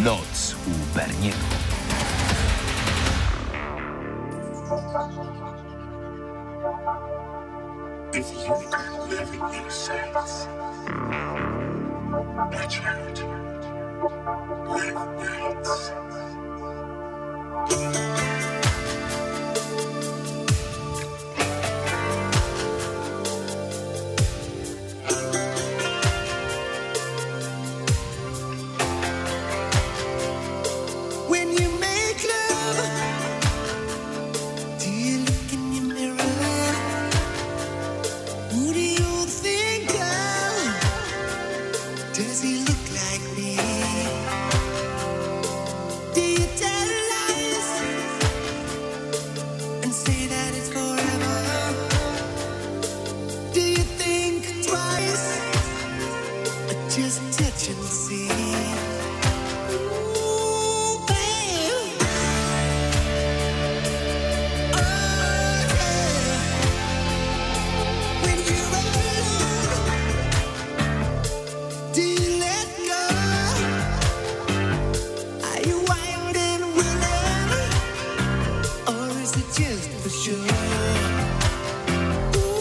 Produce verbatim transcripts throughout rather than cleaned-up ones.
Noc u Berniego. If you could live in your sense, watch out, live nights.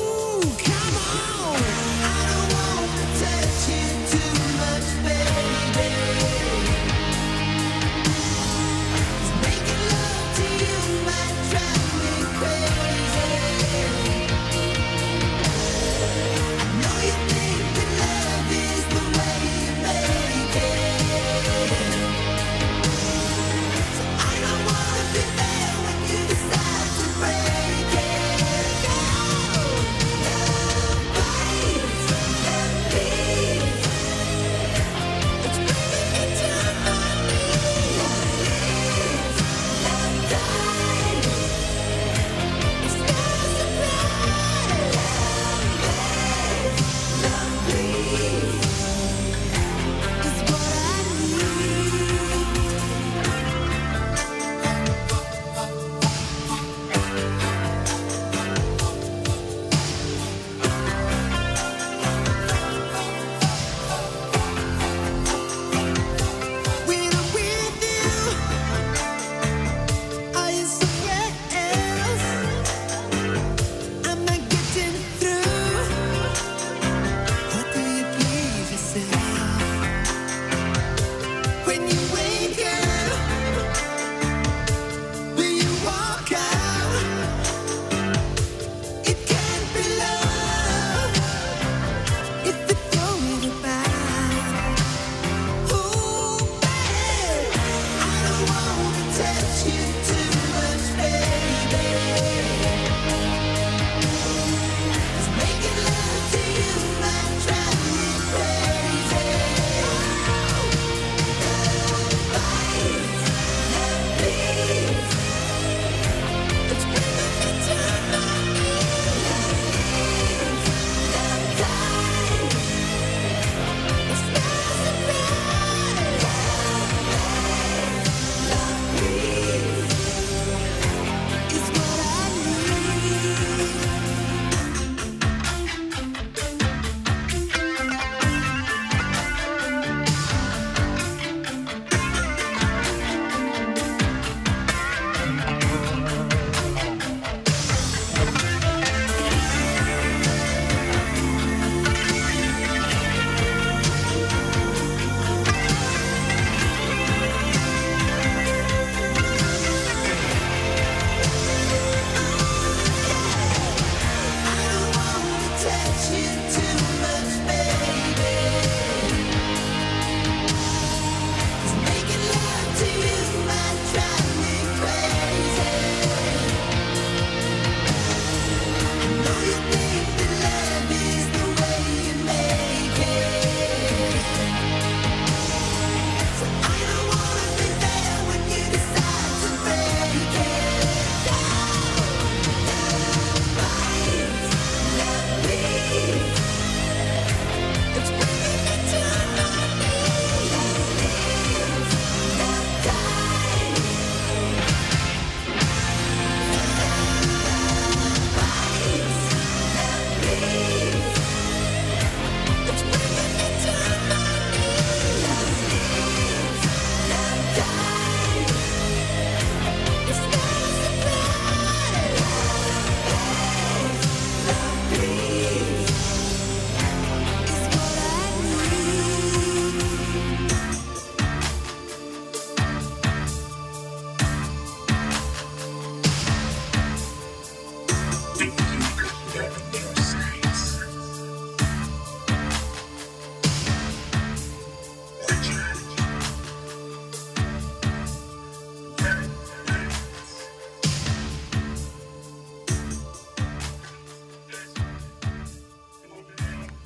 Touch you too much, baby.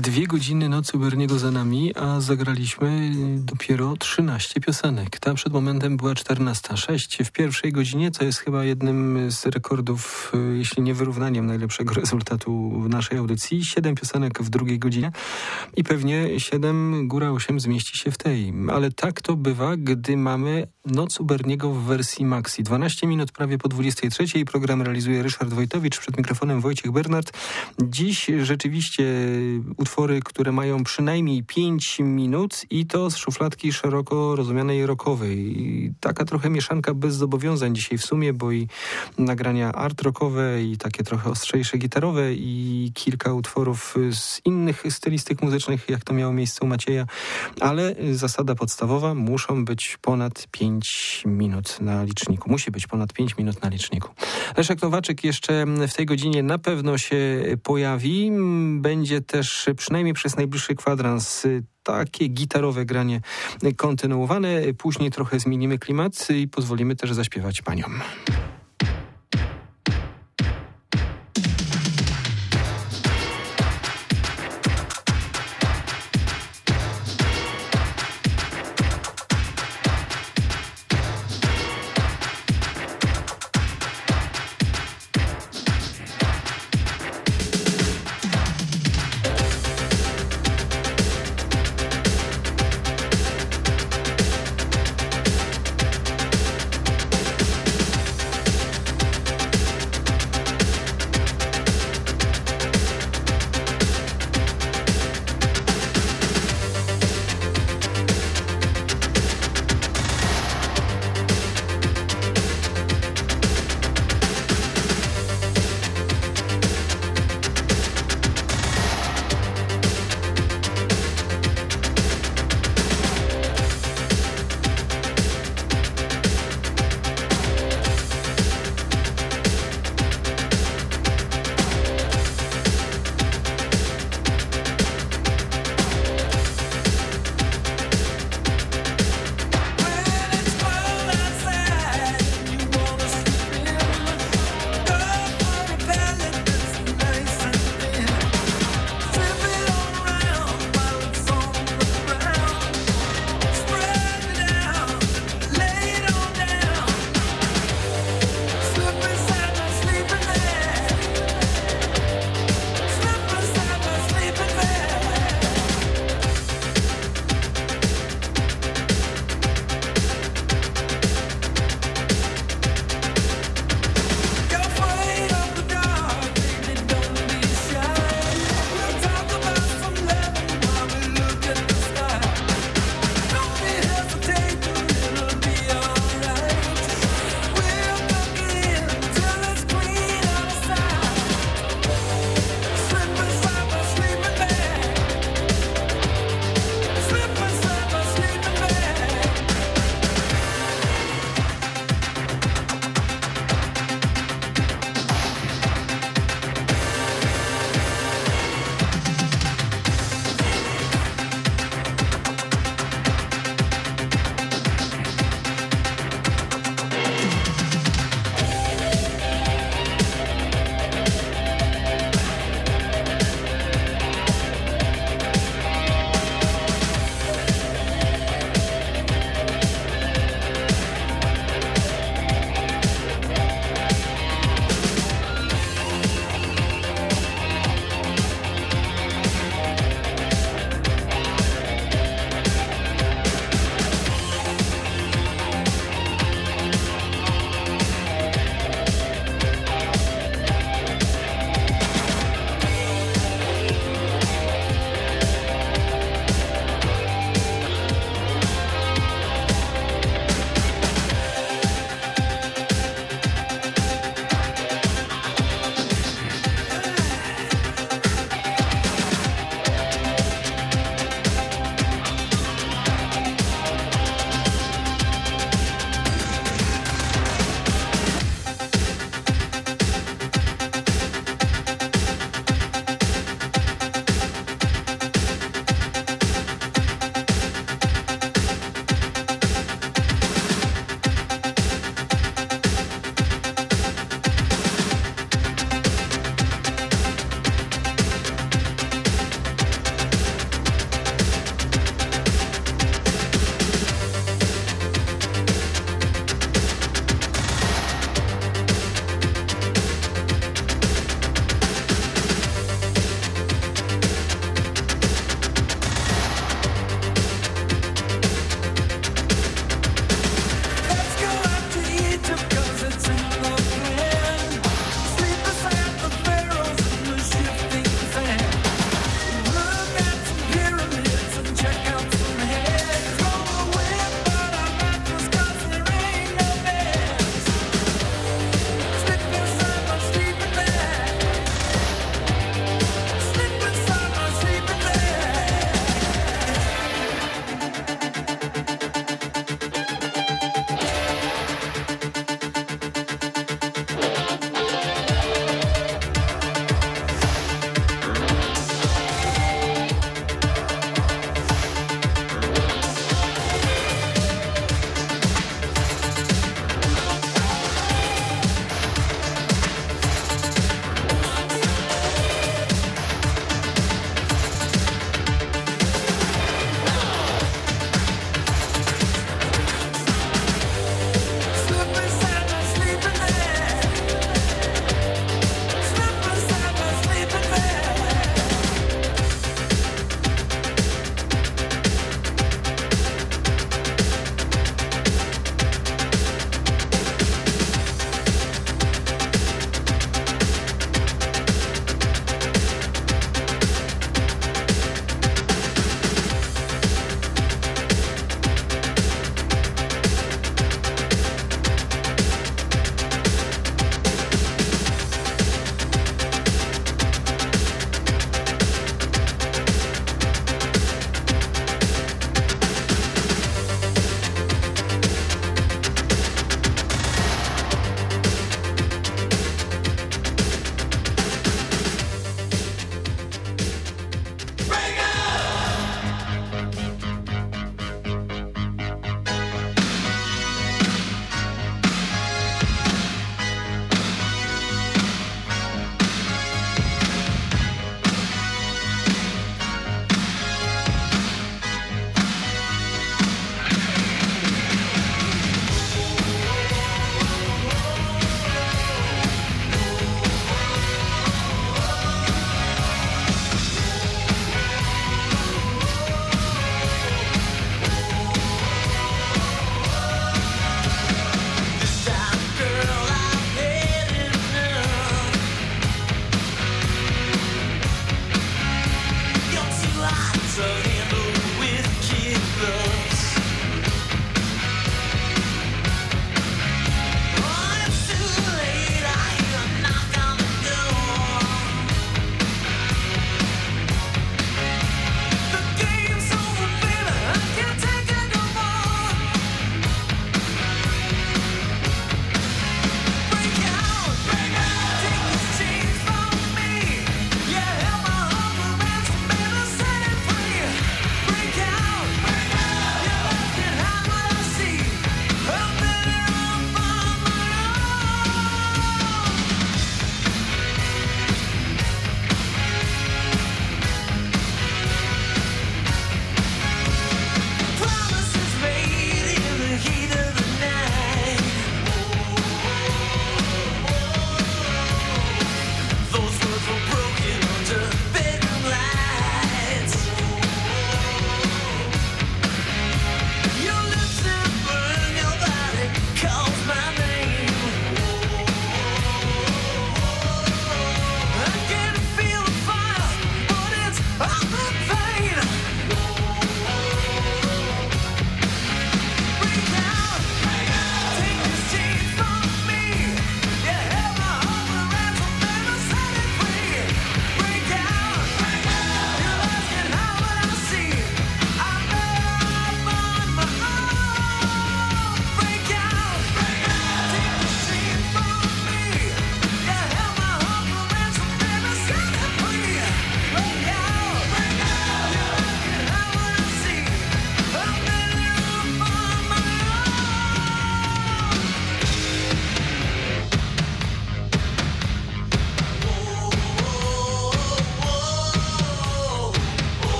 Dwie godziny Nocy u Berniego za nami, a zagraliśmy dopiero trzynaście piosenek. Ta przed momentem była czternasta. sześć w pierwszej godzinie, co jest chyba jednym z rekordów, jeśli nie wyrównaniem najlepszego rezultatu w naszej audycji. Siedem piosenek w drugiej godzinie i pewnie siedem, góra osiem zmieści się w tej. Ale tak to bywa, gdy mamy Noc u Berniego w wersji maxi. dwanaście minut prawie po dwudziestej trzeciej. Program realizuje Ryszard Wojtowicz, przed mikrofonem Wojciech Bernard. Dziś rzeczywiście utwory, które mają przynajmniej pięć minut i to z szufladki szeroko rozumianej rockowej. I taka trochę mieszanka bez zobowiązań dzisiaj w sumie, bo i nagrania art rockowe i takie trochę ostrzejsze gitarowe i kilka utworów z innych stylistyk muzycznych, jak to miało miejsce u Macieja, ale zasada podstawowa, muszą być ponad pięć minut na liczniku. Musi być ponad pięć minut na liczniku. Leszek Nowaczyk jeszcze w tej godzinie na pewno się pojawi. Będzie też przynajmniej przez najbliższy kwadrans takie gitarowe granie kontynuowane. Później trochę zmienimy klimat i pozwolimy też zaśpiewać paniom.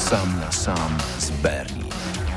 Sam na sam z Bernie.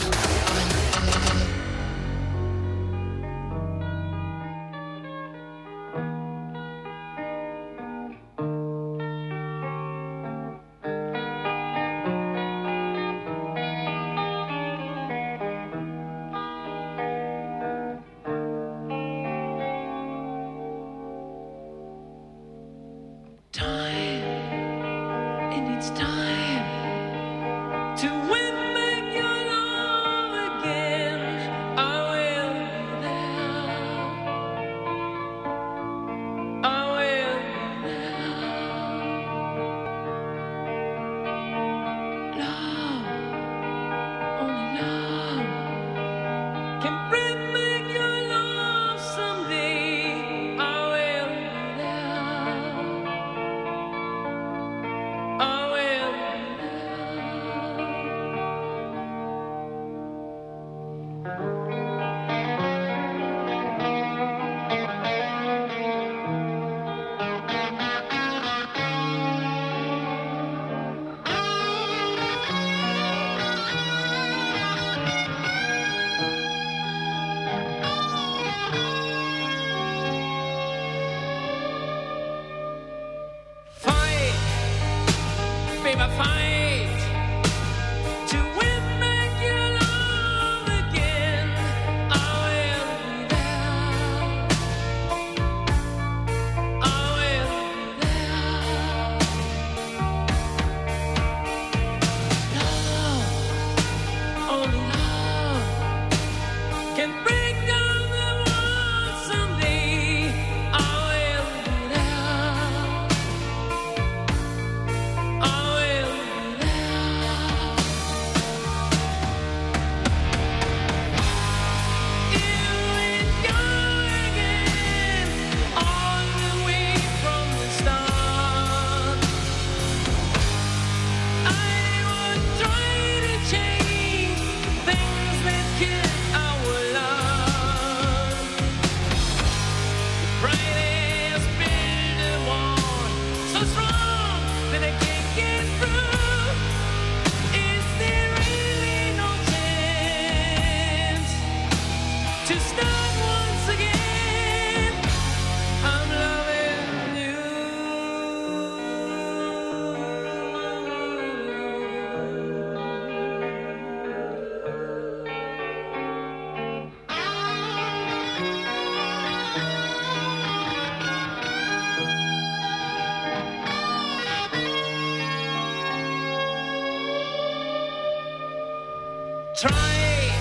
Try,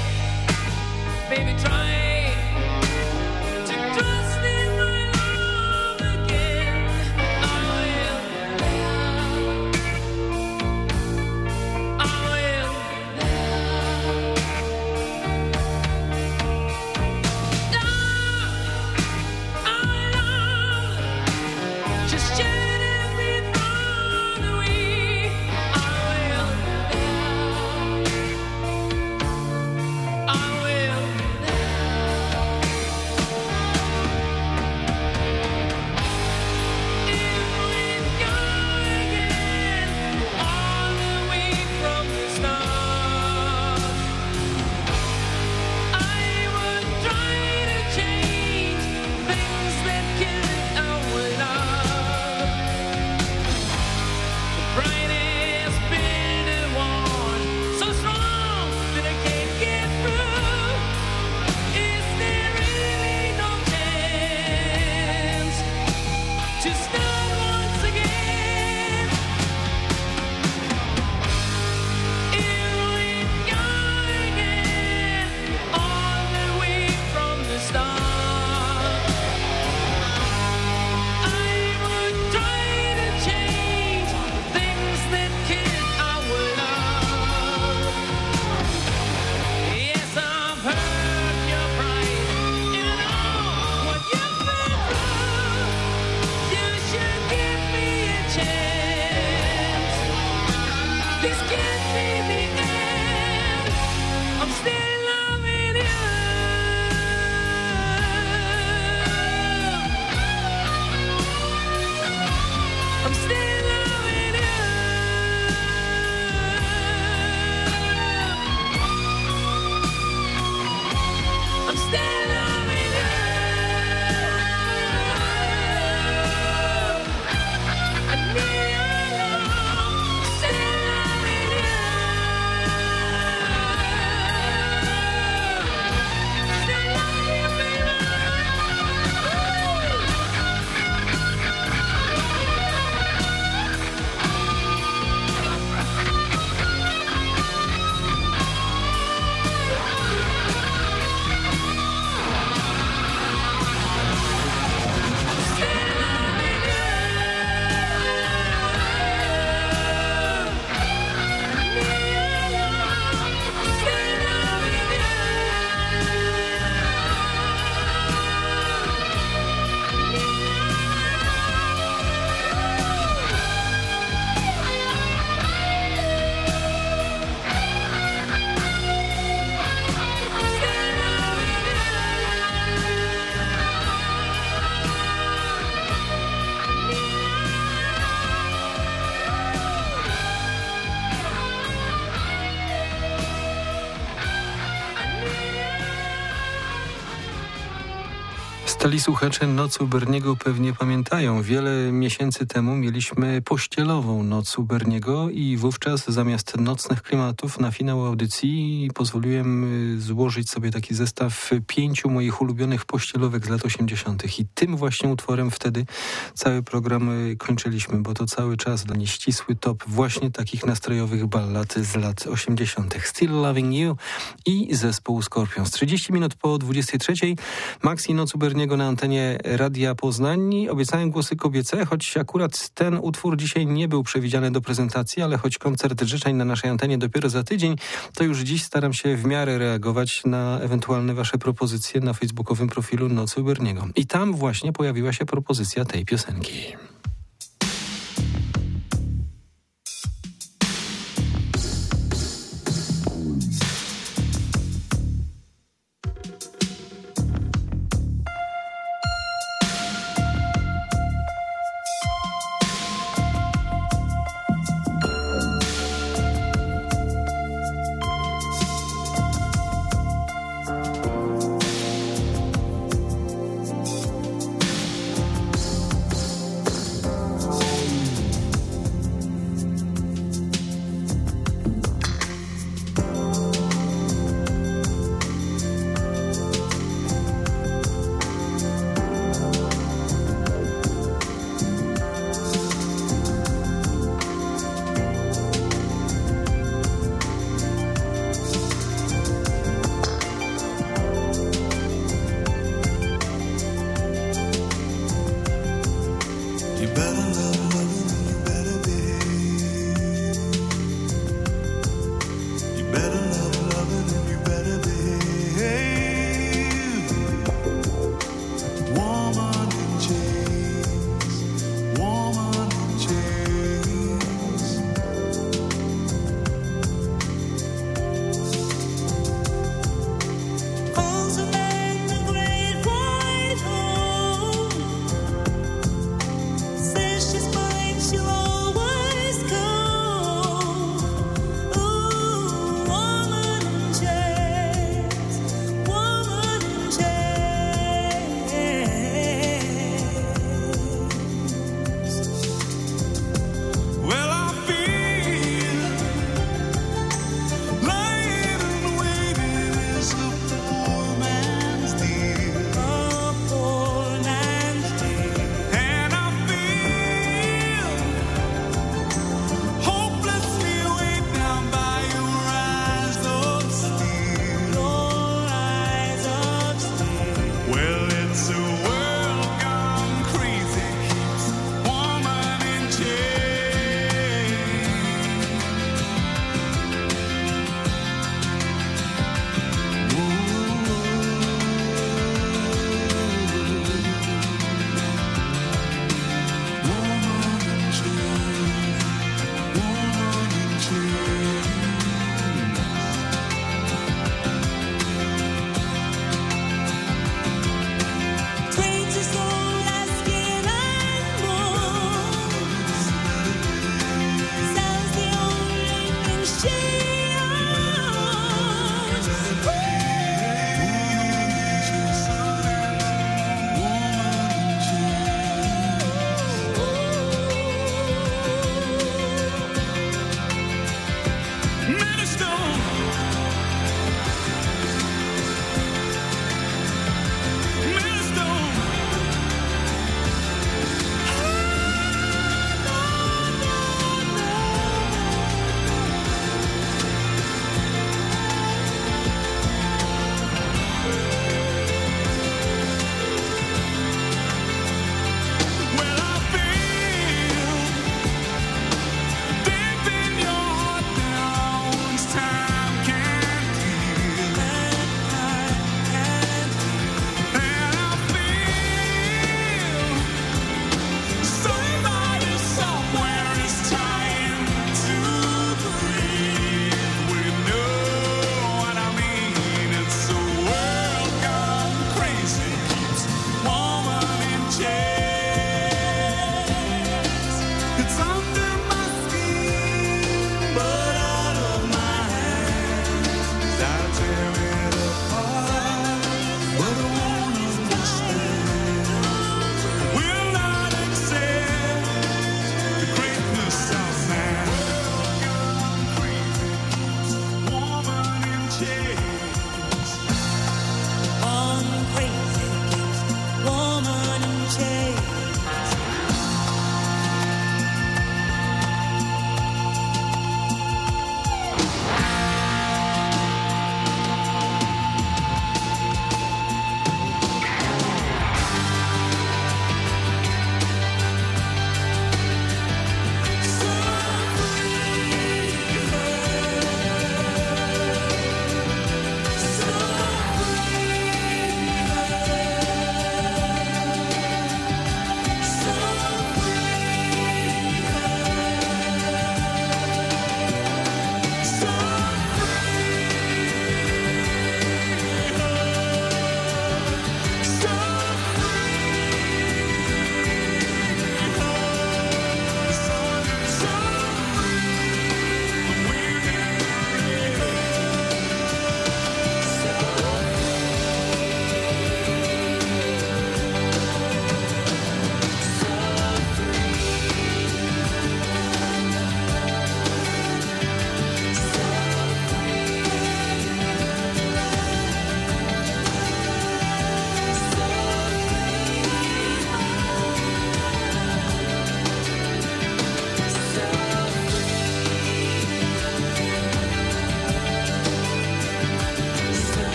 baby, try. I will Stali słuchacze Noc u Berniego pewnie pamiętają. Wiele miesięcy temu mieliśmy pościelową Noc u Berniego i wówczas zamiast nocnych klimatów na finał audycji pozwoliłem złożyć sobie taki zestaw pięciu moich ulubionych pościelówek z lat osiemdziesiątych. I tym właśnie utworem wtedy cały program kończyliśmy, bo to cały czas dla mnie ścisły top właśnie takich nastrojowych ballad z lat osiemdziesiątych. Still Loving You i zespół Scorpions. trzydzieści minut po dwudziestej trzeciej. Max i Noc u Berniego na antenie Radia Poznań. Obiecałem głosy kobiece, choć akurat ten utwór dzisiaj nie był przewidziany do prezentacji, ale choć koncert życzeń na naszej antenie dopiero za tydzień, to już dziś staram się w miarę reagować na ewentualne wasze propozycje na facebookowym profilu Nocy u Berniego. I tam właśnie pojawiła się propozycja tej piosenki. Woman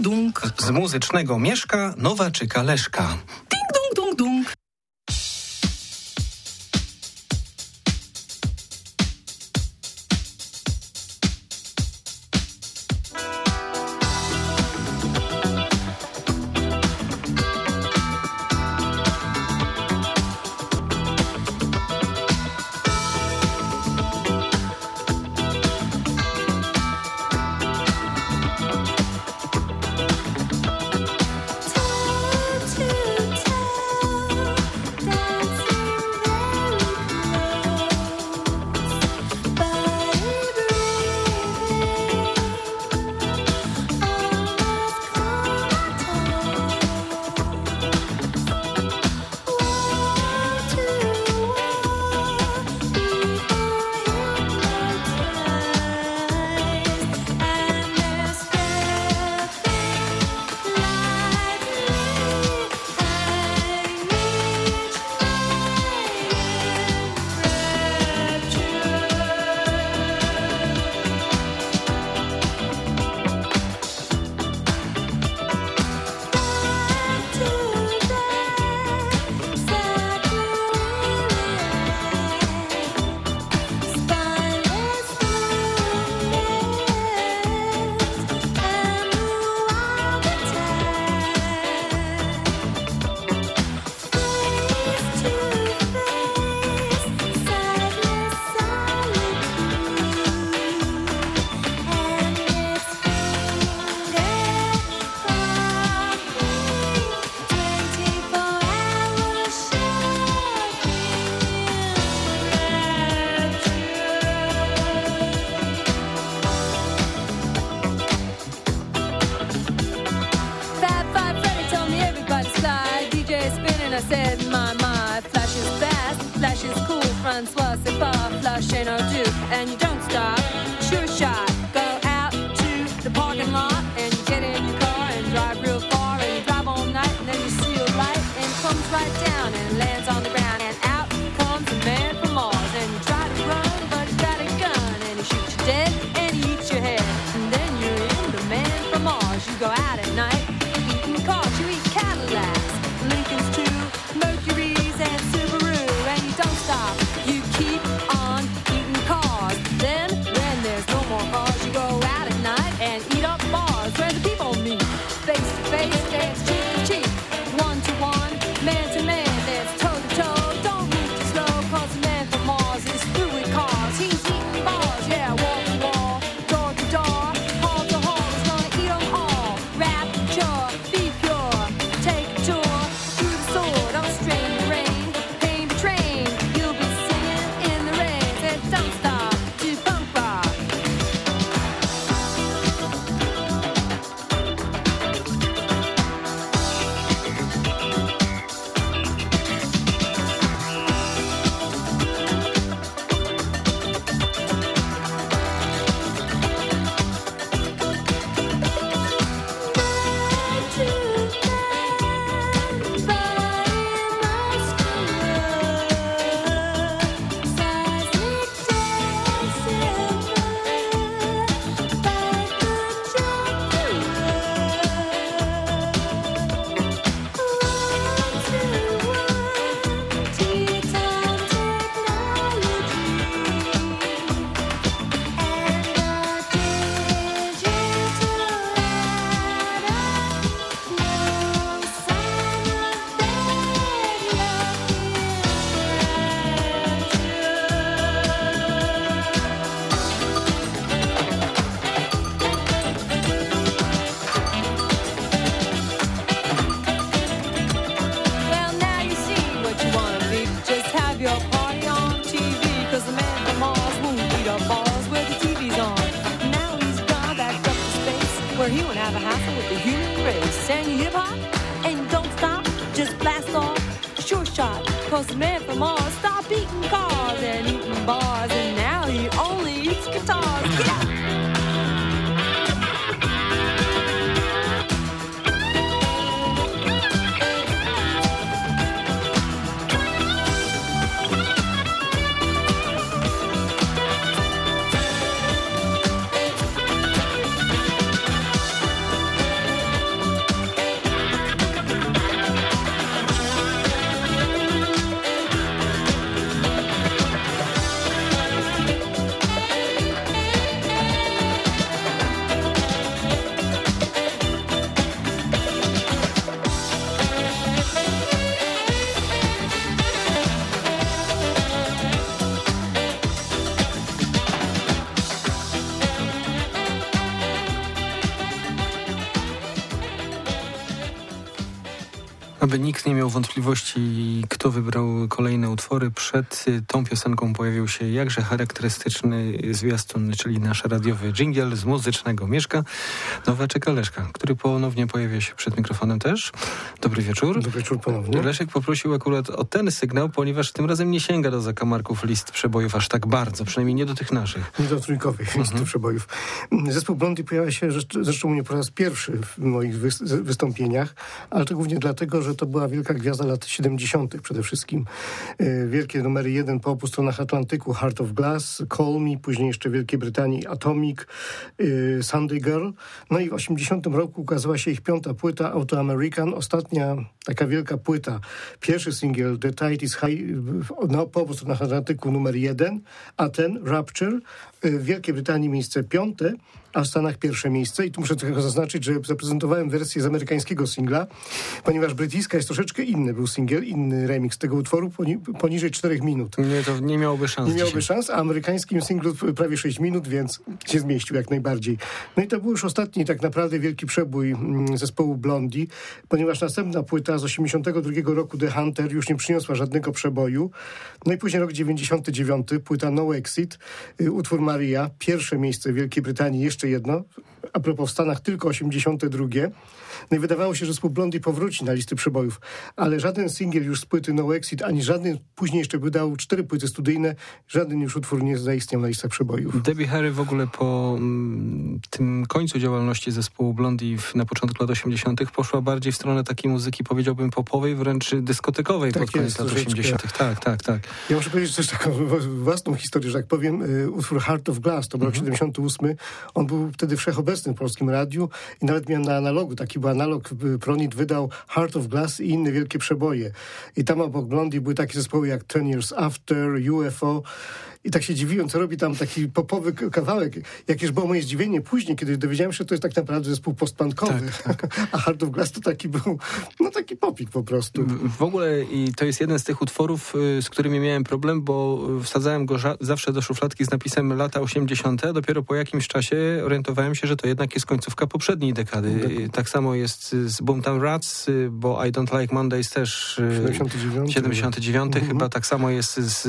dung. Z muzycznego Mieszka Nowaczyka Leszka. Ding dung dung dung. Aby nikt nie miał wątpliwości, kto wybrał kolejne utwory, przed tą piosenką pojawił się jakże charakterystyczny zwiastun, czyli nasz radiowy dżingiel z Muzycznego Mieszka. Noweczek Leszka, który ponownie pojawia się przed mikrofonem też. Dobry wieczór. Dobry wieczór ponownie. Leszek poprosił akurat o ten sygnał, ponieważ tym razem nie sięga do zakamarków list przebojów aż tak bardzo, przynajmniej nie do tych naszych. Nie do trójkowych list mhm. przebojów. Zespół Blondie pojawia się zresztą nie po raz pierwszy w moich wystąpieniach, ale to głównie dlatego, że to była wielka gwiazda lat siedemdziesiątych przede wszystkim. Wielkie numery jeden po obu stronach Atlantyku, Heart of Glass, Call Me, później jeszcze w Wielkiej Brytanii Atomic, Sunday Girl. No i w osiemdziesiątym roku ukazała się ich piąta płyta Auto American, ostatnia taka wielka płyta. Pierwszy singiel The Tide is High no, po obu stronach Atlantyku numer jeden, a ten Rapture w Wielkiej Brytanii miejsce piąte, a w Stanach pierwsze miejsce. I tu muszę tylko zaznaczyć, że zaprezentowałem wersję z amerykańskiego singla, ponieważ brytyjska jest troszeczkę inny. Był singiel, inny remix tego utworu, poni poniżej czterech minut. Nie, to nie miałoby szans. Nie miałoby szans, a amerykańskim singlu prawie sześć minut, więc się zmieścił jak najbardziej. No i to był już ostatni tak naprawdę wielki przebój zespołu Blondie, ponieważ następna płyta z osiemdziesiątego drugiego roku The Hunter już nie przyniosła żadnego przeboju. No i później rok dziewięćdziesiąty dziewiąty, płyta No Exit, utwór Maria, pierwsze miejsce w Wielkiej Brytanii, jeszcze jedno. A propos w Stanach tylko osiemdziesiąte drugie. No i wydawało się, że zespół Blondie powróci na listy przebojów, ale żaden singiel już z płyty No Exit, ani żaden później jeszcze wydał cztery płyty studyjne, żaden już utwór nie zaistniał na listach przebojów. Debbie Harry w ogóle po mm, tym końcu działalności zespołu Blondie w, na początku lat osiemdziesiątych poszła bardziej w stronę takiej muzyki, powiedziałbym, popowej, wręcz dyskotekowej tak pod koniec lat osiemdziesiątych. Tak, tak, tak. Ja muszę powiedzieć też taką własną historię, że tak powiem, utwór Heart of Glass, to był rok siedemdziesiąty ósmy. On był wtedy wszechobecny w polskim radiu i nawet miałem na analogu, taki był analog, Pronit wydał Heart of Glass i inne wielkie przeboje. I tam obok Blondie były takie zespoły jak Ten Years After, U F O. I tak się dziwiłem, co robi tam taki popowy kawałek. Jakież było moje zdziwienie później, kiedy dowiedziałem się, że to jest tak naprawdę zespół postpunkowy. Tak, tak. A Heart of Glass to taki był, no taki popik po prostu. W ogóle i to jest jeden z tych utworów, z którymi miałem problem, bo wsadzałem go zawsze do szufladki z napisem lata osiemdziesiąte. Dopiero po jakimś czasie orientowałem się, że to jednak jest końcówka poprzedniej dekady. Tak, tak samo jest z Boomtown Rats, bo I Don't Like Mondays też siedemdziesiąty dziewiąty. siedemdziesiąty dziewiąty mhm. Chyba tak samo jest z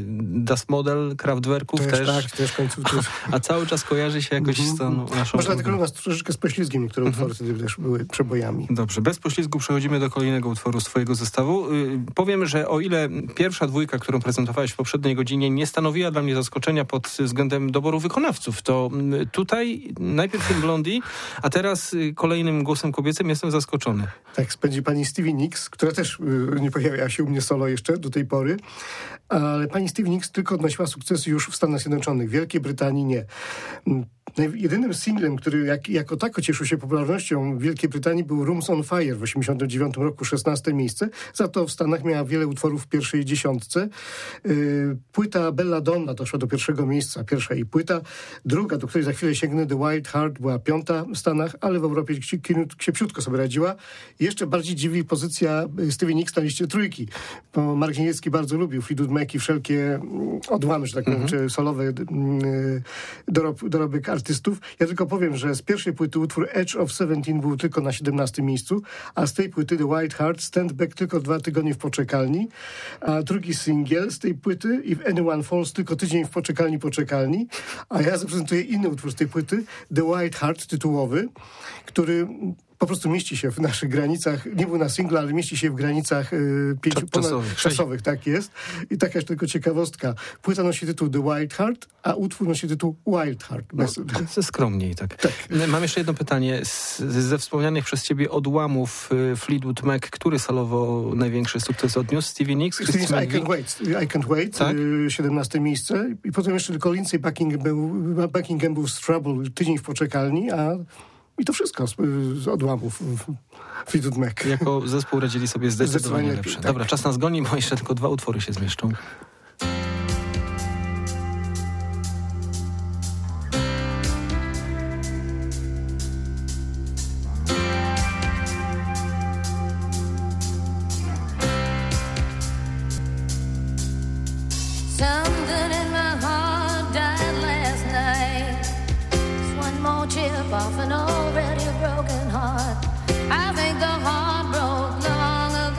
Das Model Kraftwerków też. też. Tak, też końców też. A, a cały czas kojarzy się jakoś z tą naszą... Może dlatego u nas troszeczkę z poślizgiem niektóre mhm. utwory wtedy też były przebojami. Dobrze, bez poślizgu przechodzimy do kolejnego utworu swojego zestawu. Yy, powiem, że o ile pierwsza dwójka, którą prezentowałeś w poprzedniej godzinie, nie stanowiła dla mnie zaskoczenia pod względem doboru wykonawców, to yy, tutaj najpierw ten Blondie, a teraz yy, kolejnym głosem kobiecym jestem zaskoczony. Tak, spędzi pani Stevie Nicks, która też yy, nie pojawiała się u mnie solo jeszcze do tej pory, ale pani Stevie Nicks tylko odnosiła sukcesy już w Stanach Zjednoczonych. W Wielkiej Brytanii nie. Jedynym singlem, który jak, jako tako cieszył się popularnością w Wielkiej Brytanii, był Rooms on Fire w osiemdziesiątym dziewiątym roku, szesnaste miejsce. Za to w Stanach miała wiele utworów w pierwszej dziesiątce. Płyta Belladonna doszła do pierwszego miejsca, pierwsza jej płyta. Druga, do której za chwilę sięgnę, The Wild Heart, była piąta w Stanach, ale w Europie kiepsiutko sobie radziła. I jeszcze bardziej dziwi pozycja Stevie Nicks na liście trójki, bo Mark Niemiecki bardzo lubił Fleetwood Mac i wszelkie odłamy, że tak powiem, mm-hmm. czy solowe dorob, dorobek artystów. Ja tylko powiem, że z pierwszej płyty utwór Edge of Seventeen był tylko na siedemnastym miejscu, a z tej płyty The Wild Heart Stand Back tylko dwa tygodnie w poczekalni, a drugi singiel z tej płyty If Anyone Falls tylko tydzień w poczekalni, poczekalni, a ja zaprezentuję inny utwór z tej płyty The Wild Heart tytułowy, który po prostu mieści się w naszych granicach, nie był na singlu, ale mieści się w granicach y, pięciu czasowych. czasowych, tak jest. I taka jeszcze tylko ciekawostka. Płyta nosi tytuł The Wild Heart, a utwór nosi tytuł Wild Heart. Bez... No, skromniej, tak. tak. Mam jeszcze jedno pytanie. Z, ze wspomnianych przez ciebie odłamów y, Fleetwood Mac, który solowo największy sukces odniósł? Stevie Nicks? Stevie Nicks, I Can't Wait. I Can't Wait, tak? y, siedemnaste miejsce. I potem jeszcze tylko Lindsey Buckingham był, Buckingham był z Trouble tydzień w poczekalni, a I to wszystko z, z odłamów Fleetwood Mac. Jako zespół radzili sobie zdecydowanie, zdecydowanie lepsze. Tak. Dobra, czas nas goni, bo jeszcze tylko dwa utwory się zmieszczą. Off an already broken heart. I think the heart broke long ago.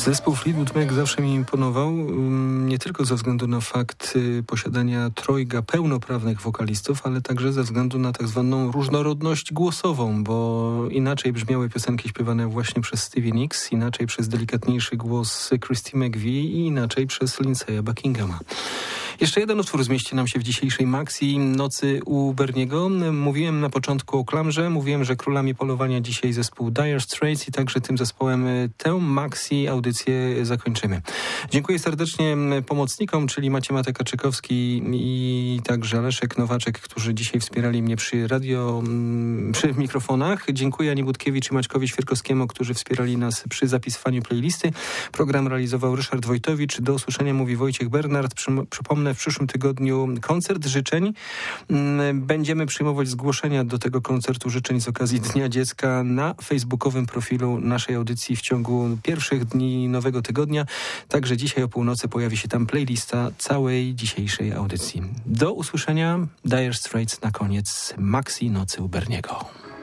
Zespół Fleetwood Mac zawsze mi imponował, nie tylko ze względu na fakt posiadania trojga pełnoprawnych wokalistów, ale także ze względu na tak zwaną różnorodność głosową, bo inaczej brzmiały piosenki śpiewane właśnie przez Stevie Nicks, inaczej przez delikatniejszy głos Christy McVie i inaczej przez Lindsaya Buckinghama. Jeszcze jeden utwór zmieści nam się w dzisiejszej Maxi Nocy u Berniego. Mówiłem na początku o Klamrze, mówiłem, że królami polowania dzisiaj zespół Dire Straits i także tym zespołem tę Maxi audycję zakończymy. Dziękuję serdecznie pomocnikom, czyli Maciej Matek-Kaczykowski i także Leszek Nowaczek, którzy dzisiaj wspierali mnie przy radio, przy mikrofonach. Dziękuję Ani Budkiewicz i Maćkowi Świerkowskiemu, którzy wspierali nas przy zapisywaniu playlisty. Program realizował Ryszard Wojtowicz. Do usłyszenia mówi Wojciech Bernard. Przypomnę, w przyszłym tygodniu koncert życzeń. Będziemy przyjmować zgłoszenia do tego koncertu życzeń z okazji Dnia Dziecka na facebookowym profilu naszej audycji w ciągu pierwszych dni nowego tygodnia. Także dzisiaj o północy pojawi się tam playlista całej dzisiejszej audycji. Do usłyszenia. Dire Straits na koniec Maxi Nocy u Berniego.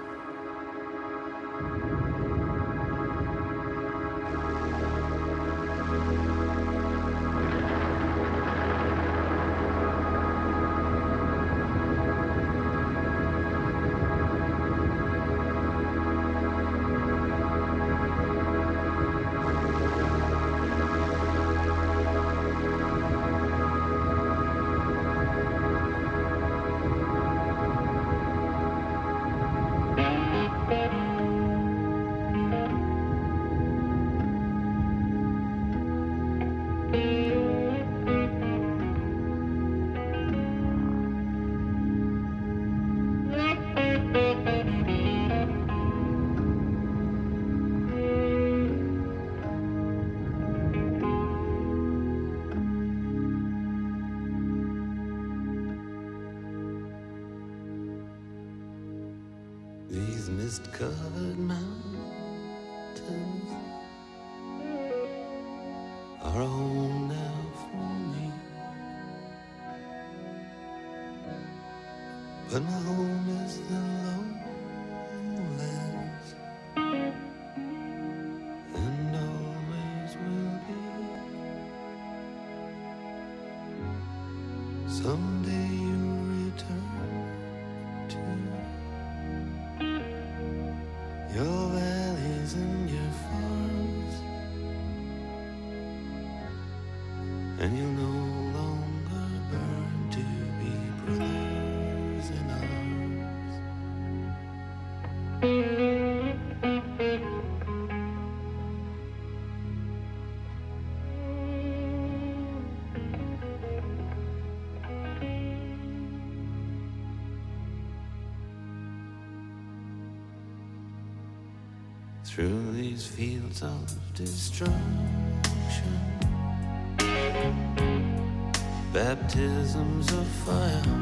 These mist-covered mountains are a home now for me, but my home is the lowlands, and always will be. Someday you'll return to your valleys and your farms, and you'll no longer burn to be brothers in arms. Through these fields of destruction, baptisms of fire,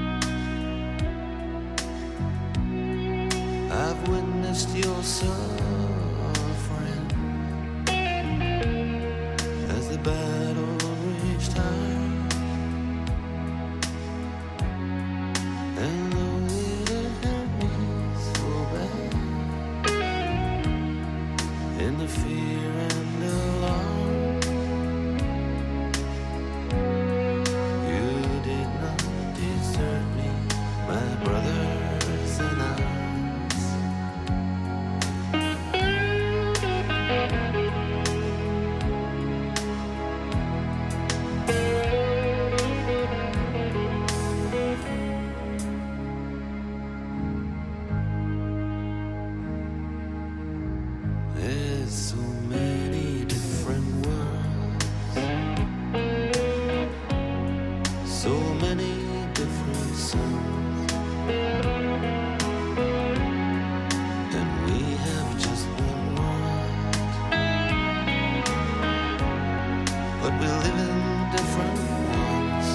I've witnessed your suffering as the battle reached high, and though it hurt me so bad, in the fear and alarm, you did not desert me, my brothers in arms. There's so many different worlds, so many different suns, and we have just one world, but we live in different ones.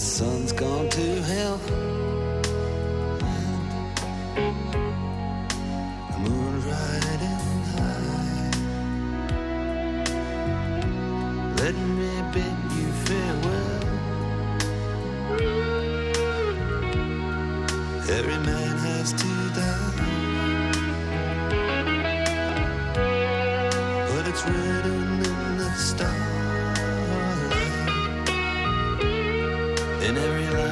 sun's gone to hell. The moon's riding high. Let me bid you farewell. Every man has to die, but it's written in the stars. In every line